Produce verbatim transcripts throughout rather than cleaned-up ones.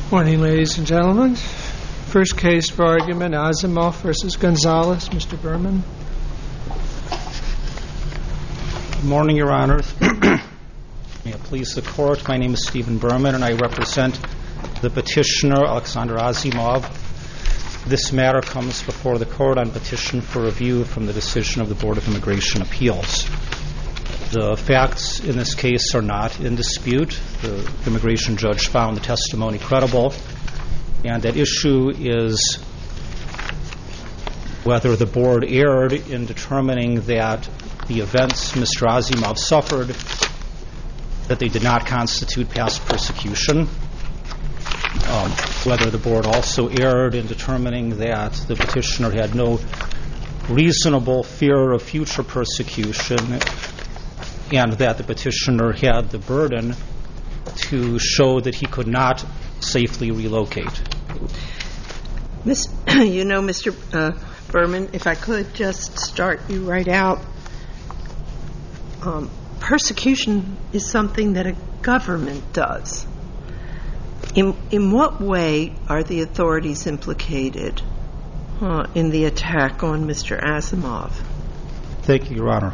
Morning, ladies and gentlemen. First case for argument, Asimov versus Gonzalez. Mister Berman. Good morning, Your Honors. May it please the Court, my name is Stephen Berman, and I represent the petitioner, Alexander Asimov. This matter comes before the Court on petition for review from the decision of the Board of Immigration Appeals. The facts in this case are not in dispute. The immigration judge found the testimony credible, and that issue is whether the Board erred in determining that the events Mister Asimov suffered, that they did not constitute past persecution, um, whether the Board also erred in determining that the petitioner had no reasonable fear of future persecution, and that the petitioner had the burden to show that he could not safely relocate. Miss, you know, Mister Uh, Berman, if I could just start you right out. Um, persecution is something that a government does. In, in what way are the authorities implicated uh, in the attack on Mister Asimov? Thank you, Your Honor.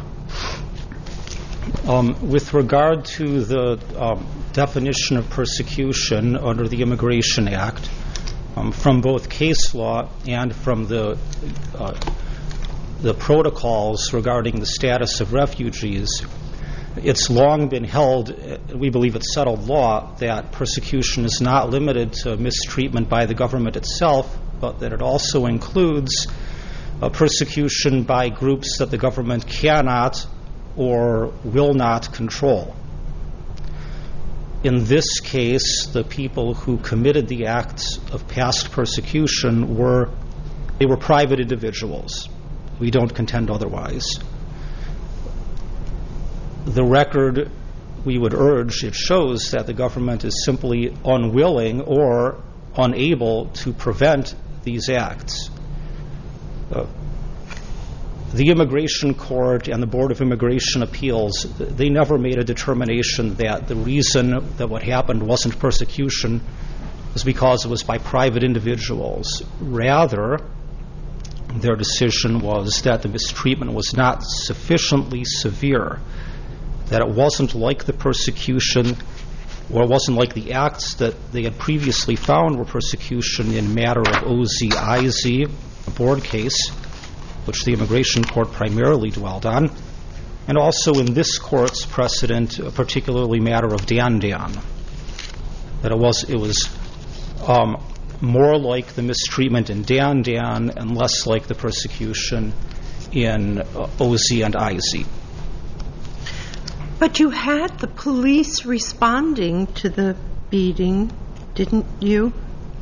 Um, with regard to the um, definition of persecution under the Immigration Act, um, from both case law and from the uh, the protocols regarding the status of refugees, it's long been held, we believe it's settled law, that persecution is not limited to mistreatment by the government itself, but that it also includes uh, persecution by groups that the government cannot or will not control. In this case, the people who committed the acts of past persecution were they were private individuals. We don't contend otherwise. The record, we would urge, it shows that the government is simply unwilling or unable to prevent these acts. Uh, The Immigration Court and the Board of Immigration Appeals, they never made a determination that the reason that what happened wasn't persecution was because it was by private individuals. Rather, their decision was that the mistreatment was not sufficiently severe, that it wasn't like the persecution, or it wasn't like the acts that they had previously found were persecution in matter of O Z I Z, a board case, which the Immigration Court primarily dwelled on, and also in this Court's precedent, particularly matter of Dan Dan, that it was it was um, more like the mistreatment in Dan Dan and less like the persecution in uh, O Z and I Z. But you had the police responding to the beating, didn't you?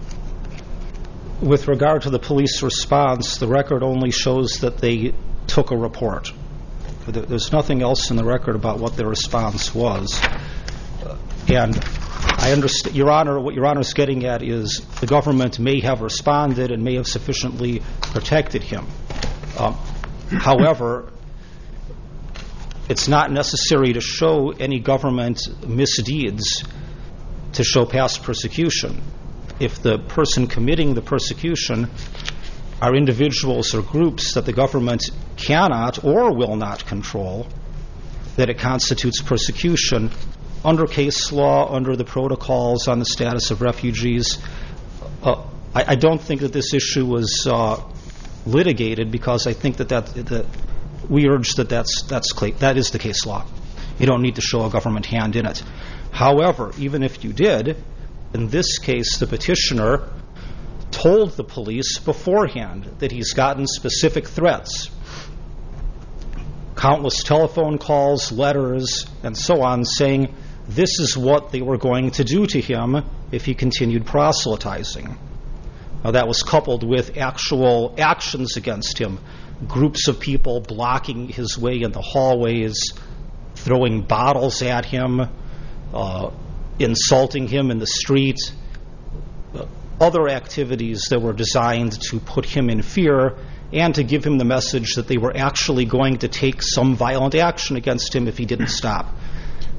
With regard to the police response, the record only shows that they took a report. There's nothing else in the record about what their response was. And I understand, Your Honor, what Your Honor is getting at is the government may have responded and may have sufficiently protected him. Um, however, it's not necessary to show any government misdeeds to show past persecution. If the person committing the persecution are individuals or groups that the government cannot or will not control, that it constitutes persecution under case law, under the protocols on the status of refugees. Uh, I, I don't think that this issue was uh, litigated because I think that, that, that we urge that that's, that's, that is the case law. You don't need to show a government hand in it. However, even if you did, in this case, the petitioner told the police beforehand that he's gotten specific threats, countless telephone calls, letters, and so on, saying this is what they were going to do to him if he continued proselytizing. Now, that was coupled with actual actions against him, groups of people blocking his way in the hallways, throwing bottles at him, uh, insulting him in the street, uh, other activities that were designed to put him in fear and to give him the message that they were actually going to take some violent action against him if he didn't stop.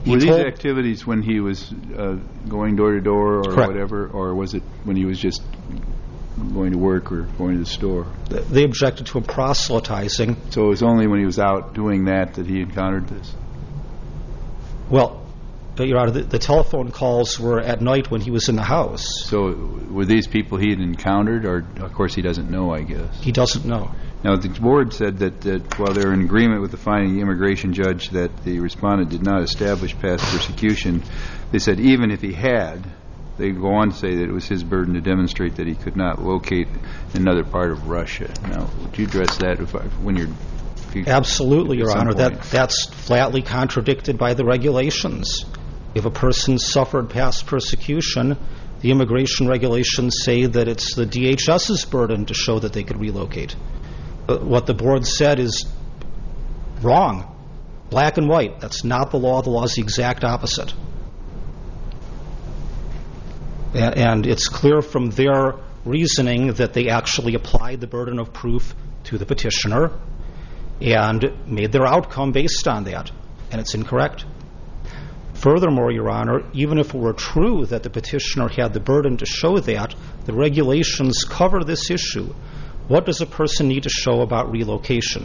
He Were these told- activities when he was uh, going door to door or Correct. whatever, or was it when he was just going to work or going to the store? They objected to him proselytizing. So it was only when he was out doing that that he encountered this? Well, but, Your Honor, the, the telephone calls were at night when he was in the house. So were these people he had encountered, or of course he doesn't know, I guess? He doesn't know. Now, the board said that, that while they're in agreement with the finding of the immigration judge that the respondent did not establish past persecution, they said even if he had, they go on to say that it was his burden to demonstrate that he could not locate another part of Russia. Now, would you address that if I, when you're... If you, Absolutely, Your at some Honor. That point? That's flatly contradicted by the regulations. If a person suffered past persecution, the immigration regulations say that it's the D H S's burden to show that they could relocate. But what the board said is wrong, black and white. That's not the law. The law is the exact opposite. And, and it's clear from their reasoning that they actually applied the burden of proof to the petitioner and made their outcome based on that, and it's incorrect. Furthermore, Your Honor, even if it were true that the petitioner had the burden to show that, the regulations cover this issue. What does a person need to show about relocation?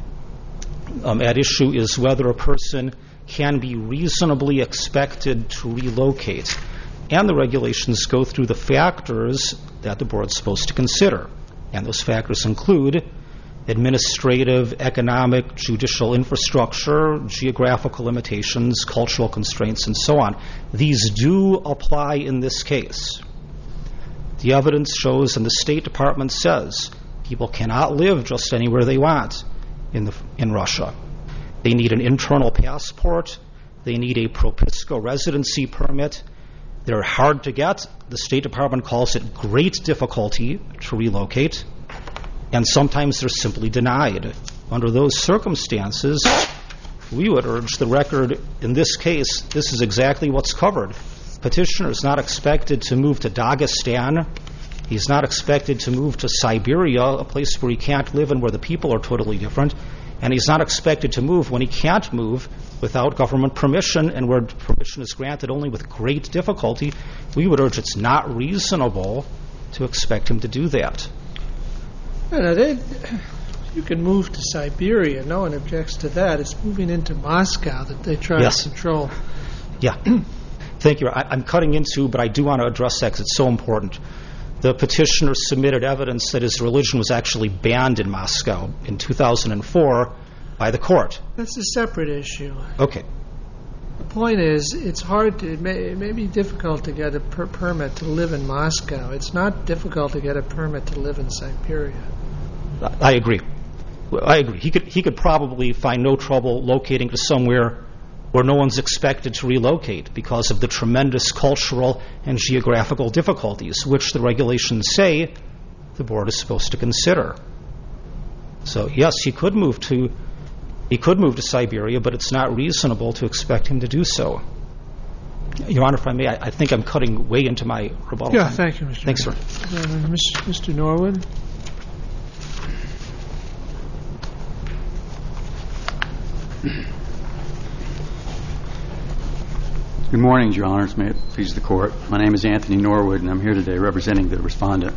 Um, at issue is whether a person can be reasonably expected to relocate. And the regulations go through the factors that the board's supposed to consider. And those factors include administrative, economic, judicial infrastructure, geographical limitations, cultural constraints, and so on. These do apply in this case. The evidence shows, and the State Department says, people cannot live just anywhere they want in, the, in Russia. They need an internal passport. They need a Propisko residency permit. They're hard to get. The State Department calls it great difficulty to relocate. And sometimes they're simply denied. Under those circumstances, we would urge the record in this case, this is exactly what's covered. Petitioner is not expected to move to Dagestan. He's not expected to move to Siberia, a place where he can't live and where the people are totally different. And he's not expected to move when he can't move without government permission, and where permission is granted only with great difficulty. We would urge it's not reasonable to expect him to do that. No, they, you can move to Siberia. No one objects to that. It's moving into Moscow that they try Yes. to control. Yeah. Thank you. I, I'm cutting into, but I do want to address that because it's so important. The petitioner submitted evidence that his religion was actually banned in Moscow in two thousand four by the court. That's a separate issue. Okay. The point is, it's hard to, it may, it may be difficult to get a per permit to live in Moscow. It's not difficult to get a permit to live in Siberia. I agree. I agree. He could he could probably find no trouble locating to somewhere where no one's expected to relocate because of the tremendous cultural and geographical difficulties, which the regulations say the board is supposed to consider. So yes, he could move to he could move to Siberia, but it's not reasonable to expect him to do so. Your Honor, if I may, I, I think I'm cutting way into my rebuttal. Yeah, time. thank you, Mister Thanks, sir. Uh, Mister Norwood. Good morning, Your Honors. May it please the Court. My name is Anthony Norwood, and I'm here today representing the respondent.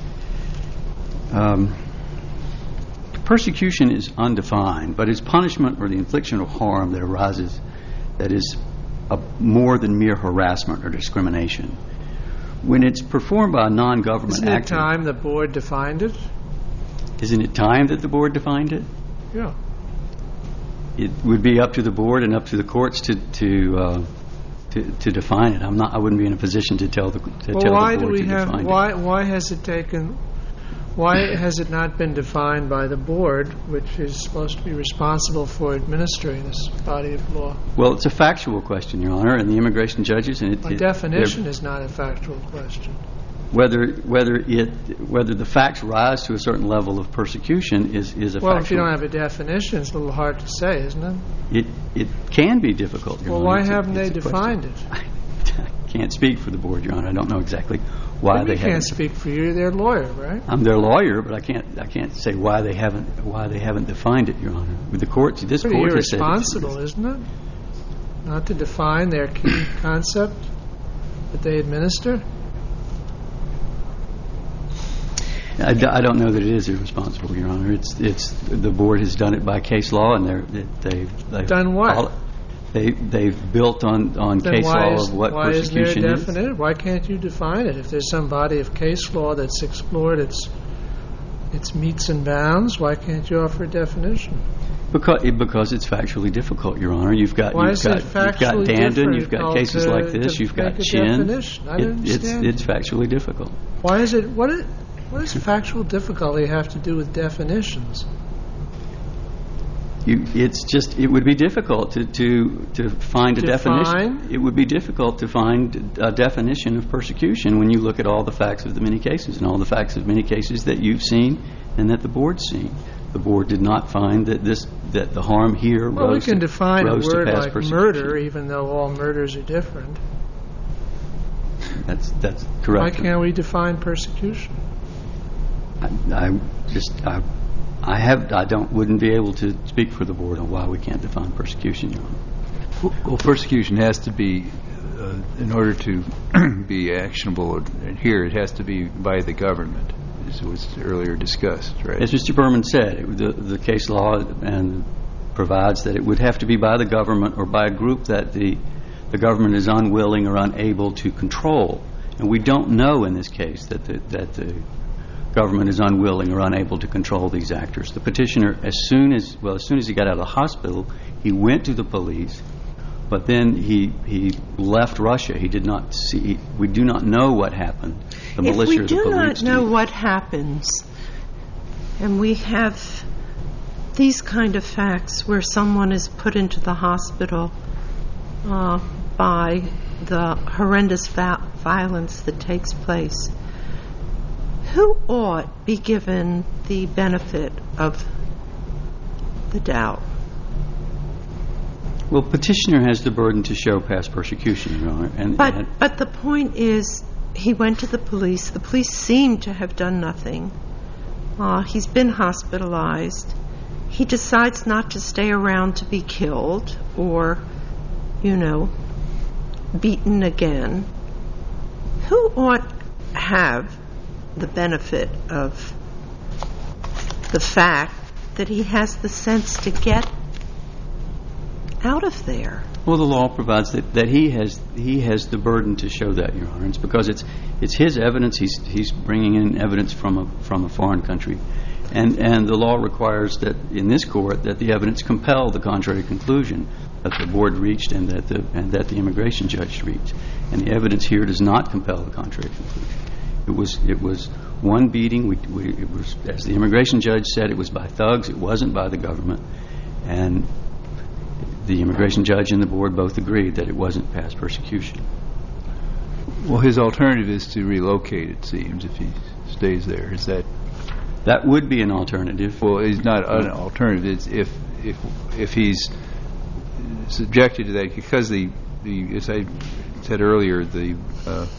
Um, persecution is undefined, but it's punishment or the infliction of harm that arises that is a, more than mere harassment or discrimination. When it's performed by a non-government Isn't it actor... time the board defined it? Isn't it time that the board defined it? Yeah. It would be up to the board and up to the courts to... to uh, To, to define it. I'm not. I wouldn't be in a position to tell the to Well, tell why the do board we to have? define Why it. why has it taken? Why has it not been defined by the board, which is supposed to be responsible for administering this body of law? Well, it's a factual question, Your Honor, and the immigration judges and it. By it, definition, is not a factual question. Whether whether it whether the facts rise to a certain level of persecution is is a Well, factual. if you don't have a definition, it's a little hard to say, isn't it? It it can be difficult, Your Well, Honor. why It's a- haven't they it's a defined question. it? I can't speak for the board, Your Honor. I don't know exactly why Well, they you haven't. can't speak for you. They're a lawyer, right? I'm their lawyer, but I can't. I can't say why they haven't. Why they haven't defined it, Your Honor. With the courts, this Pretty court has said. it's- irresponsible, isn't it? not to define their key concept that they administer? I, d- I don't know that it is irresponsible, Your Honor. It's it's the board has done it by case law, and they're, they've, they've done what? All, they they've built on, on then case why law is, of what why persecution isn't there a is. definite? Why can't you define it? If there's some body of case law that's explored its its metes and bounds, why can't you offer a definition? Because because it's factually difficult, Your Honor. You've got Why you've is got it you've got factually Danden, you've got difficult cases to- like this, to you've got make a Chin. definition? I don't It- it's understand. it's factually difficult. Why is it? What is, what does factual difficulty have to do with definitions? You, it's just it would be difficult to to, to find a Define? definition. It would be difficult to find a definition of persecution when you look at all the facts of the many cases and all the facts of many cases that you've seen and that the board's seen. The board did not find that this that the harm here Well, we rose can to, define a rose to word past like persecution. murder, even though all murders are different. That's that's Why correct. can't we define persecution? I, I just I, I have I don't wouldn't be able to speak for the board on why we can't define persecution, Your Honor. Well, persecution has to be, uh, in order to be actionable here, it has to be by the government, as was earlier discussed, right? As Mister Berman said, it, the, the case law and provides that it would have to be by the government or by a group that the the government is unwilling or unable to control. And we don't know in this case that the, that the government is unwilling or unable to control these actors. The petitioner, as soon as well, as soon as he got out of the hospital, he went to the police, but then he he left Russia. He did not see. We do not know what happened. The If militia we or the do police not know do. what happens, and we have these kind of facts where someone is put into the hospital uh, by the horrendous va- violence that takes place, who ought be given the benefit of the doubt? Well, petitioner has the burden to show past persecution, Your Honor. And, But and but the point is, he went to the police. The police seem to have done nothing. Uh, he's been hospitalized. He decides not to stay around to be killed or, you know, beaten again. Who ought to have the benefit of the fact that he has the sense to get out of there? Well, the law provides that, that he has he has the burden to show that, Your Honor. It's because it's it's his evidence. He's he's bringing in evidence from a from a foreign country, and and the law requires that in this court that the evidence compel the contrary conclusion that the board reached and that the and that the immigration judge reached. And the evidence here does not compel the contrary conclusion. It was it was one beating. We, we it was, as the immigration judge said, it was by thugs. It wasn't by the government, and the immigration judge and the board both agreed that it wasn't past persecution. Well, his alternative is to relocate, it seems, if he stays there. Is that... That would be an alternative. Well, it's not an alternative. It's if if if he's subjected to that, because the, the as I said earlier, the uh,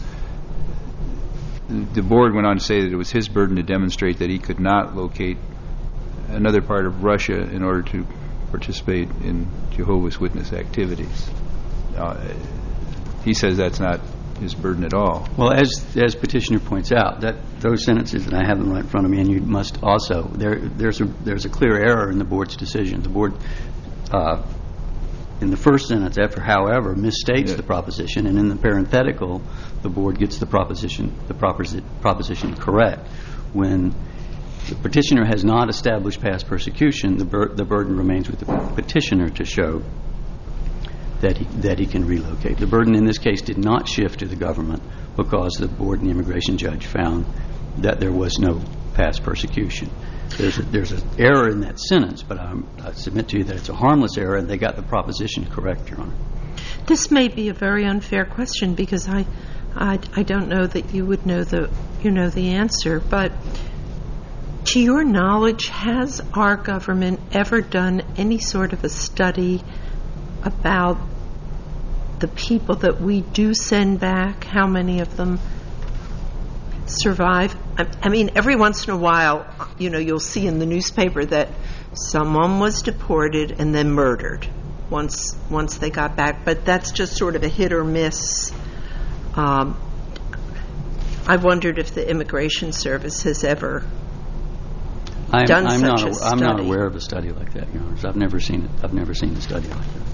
the board went on to say that it was his burden to demonstrate that he could not locate another part of Russia in order to participate in Jehovah's Witness activities. Uh, he says that's not his burden at all. Well, as as petitioner points out, that those sentences, and I have them right in front of me, and you must also there there's a there's a clear error in the board's decision. The board, uh, in the first sentence, after however, misstates Yeah. the proposition, and in the parenthetical, the board gets the proposition the proposi- proposition correct. When the petitioner has not established past persecution, the bur- the burden remains with the petitioner to show that he that he can relocate. The burden in this case did not shift to the government because the board and the immigration judge found that there was no past persecution. There's a, there's an error in that sentence, but I'm, I submit to you that it's a harmless error, and they got the proposition correct, Your Honor. This may be a very unfair question because I, I, I don't know that you would know the you know the answer, but to your knowledge, has our government ever done any sort of a study about the people that we do send back, how many of them survive? I, I mean, every once in a while, you know, you'll see in the newspaper that someone was deported and then murdered. once once they got back, but that's just sort of a hit or miss. Um, I wondered if the Immigration Service has ever I'm, done I'm such not, a a, study. I'm not aware of a study like that, Your Honors. I've never seen it. I've never seen a study like that.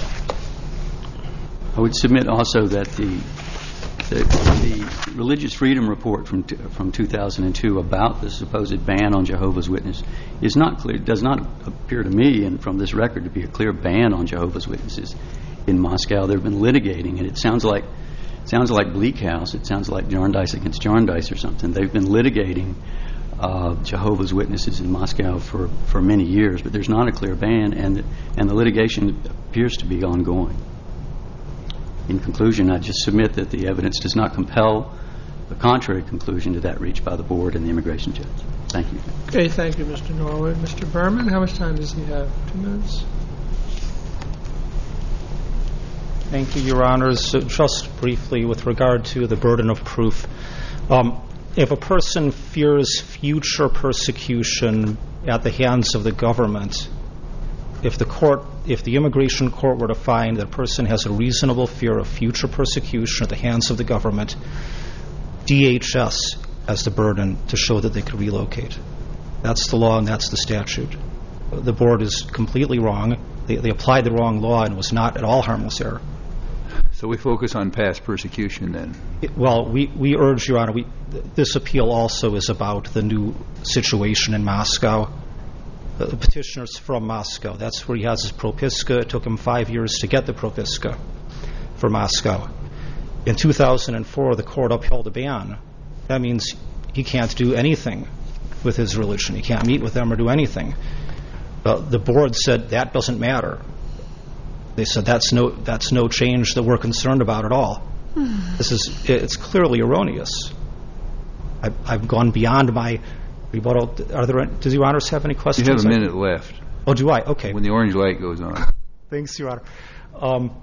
I would submit also that the the, the Religious Freedom Report from t- from two thousand two about the supposed ban on Jehovah's Witnesses is not clear. Does not appear to me, and from this record, to be a clear ban on Jehovah's Witnesses in Moscow. They've been litigating, and it sounds like sounds like Bleak House. It sounds like Jarndyce against Jarndyce or something. They've been litigating uh, Jehovah's Witnesses in Moscow for, for many years, but there's not a clear ban, and and the litigation appears to be ongoing. In conclusion, I just submit that the evidence does not compel a contrary conclusion to that reached by the board and the immigration judge. Thank you. Okay, thank you, Mister Norwood. Mister Berman, how much time does he have? Two minutes? Thank you, Your Honors. So just briefly, with regard to the burden of proof, um, if a person fears future persecution at the hands of the government, if the court, if the immigration court were to find that a person has a reasonable fear of future persecution at the hands of the government, D H S has the burden to show that they could relocate. That's the law and that's the statute. The board is completely wrong. They, they applied the wrong law and it was not at all harmless error. So we focus on past persecution then? It, well, we, we urge, Your Honor, we, this appeal also is about the new situation in Moscow. The, the petitioner's from Moscow. That's where he has his propiska. It took him five years to get the propiska for Moscow. In two thousand four, the court upheld a ban. That means he can't do anything with his religion. He can't meet with them or do anything. But the board said that doesn't matter. They said that's no that's no change that we're concerned about at all. This is it's clearly erroneous. I've, I've gone beyond my rebuttal. Are there? Does Your Honors have any questions? You have a minute left. Oh, do I? Okay. When the orange light goes on. Thanks, Your Honor. Um,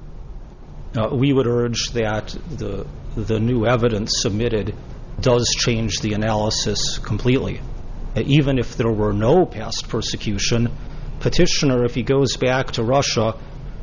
uh, we would urge that the the new evidence submitted does change the analysis completely. Even if there were no past persecution, petitioner, if he goes back to Russia,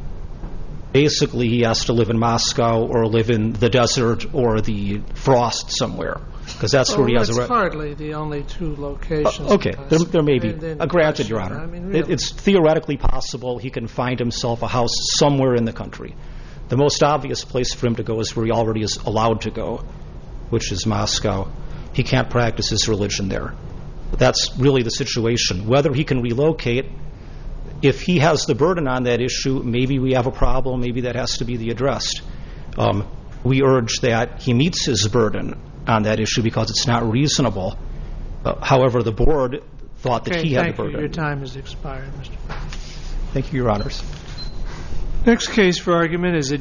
basically he has to live in Moscow or live in the desert or the frost somewhere, because that's well, where he has a... That's hardly the only two locations. Uh, okay, there, there may be. In, in uh, granted, Russia. Your Honor. I mean, really. it, it's theoretically possible he can find himself a house somewhere in the country. The most obvious place for him to go is where he already is allowed to go, which is Moscow. He can't practice his religion there. That's really the situation. Whether he can relocate, if he has the burden on that issue, maybe we have a problem. Maybe that has to be the addressed. Um, we urge that he meets his burden on that issue because it's not reasonable. Uh, however, the board thought that okay, he had thank the burden. You. Your time has expired, Mister Thank you, Your Honors. Next case for argument is a